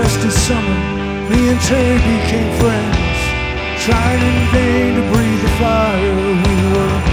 just a summer, me and Terry became friends, trying in vain to breathe the fire we were